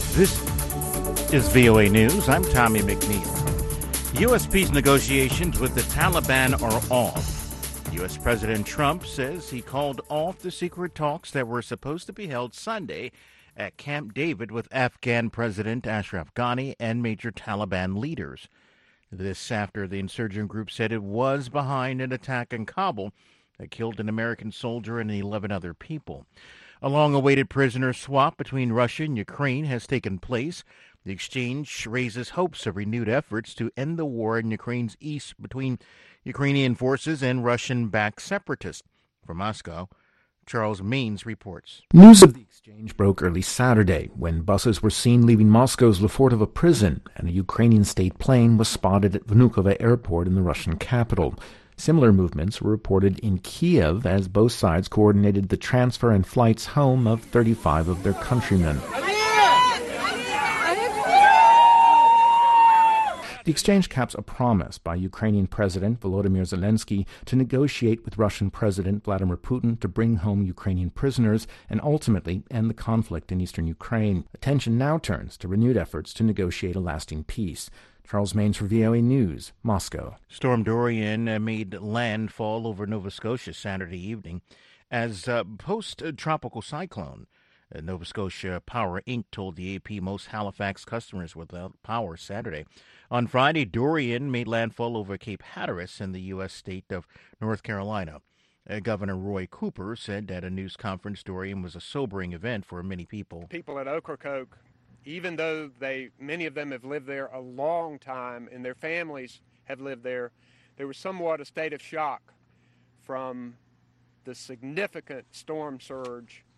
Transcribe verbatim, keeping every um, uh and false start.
This is V O A News. I'm Tommy McNeil. U S peace negotiations with the Taliban are off. U S President Trump says he called off the secret talks that were supposed to be held Sunday at Camp David with Afghan President Ashraf Ghani and major Taliban leaders. This after the insurgent group said it was behind an attack in Kabul that killed an American soldier and eleven other people. A long-awaited prisoner swap between Russia and Ukraine has taken place. The exchange raises hopes of renewed efforts to end the war in Ukraine's east between Ukrainian forces and Russian-backed separatists. From Moscow, Charles Means reports. News of the exchange broke early Saturday when buses were seen leaving Moscow's Lefortovo prison and a Ukrainian state plane was spotted at Vnukovo airport in the Russian capital. Similar movements were reported in Kiev as both sides coordinated the transfer and flights home of thirty-five of their countrymen. The exchange caps a promise by Ukrainian President Volodymyr Zelensky to negotiate with Russian President Vladimir Putin to bring home Ukrainian prisoners and ultimately end the conflict in eastern Ukraine. Attention now turns to renewed efforts to negotiate a lasting peace. Charles Maines for V O A News, Moscow. Storm Dorian made landfall over Nova Scotia Saturday evening as a post-tropical cyclone. Nova Scotia Power Incorporated told the A P most Halifax customers without power Saturday. On Friday, Dorian made landfall over Cape Hatteras in the U S state of North Carolina. Uh, Governor Roy Cooper said at a news conference Dorian was a sobering event for many people. People at Ocracoke, even though they many of them have lived there a long time and their families have lived there, there was somewhat a state of shock from the significant storm surge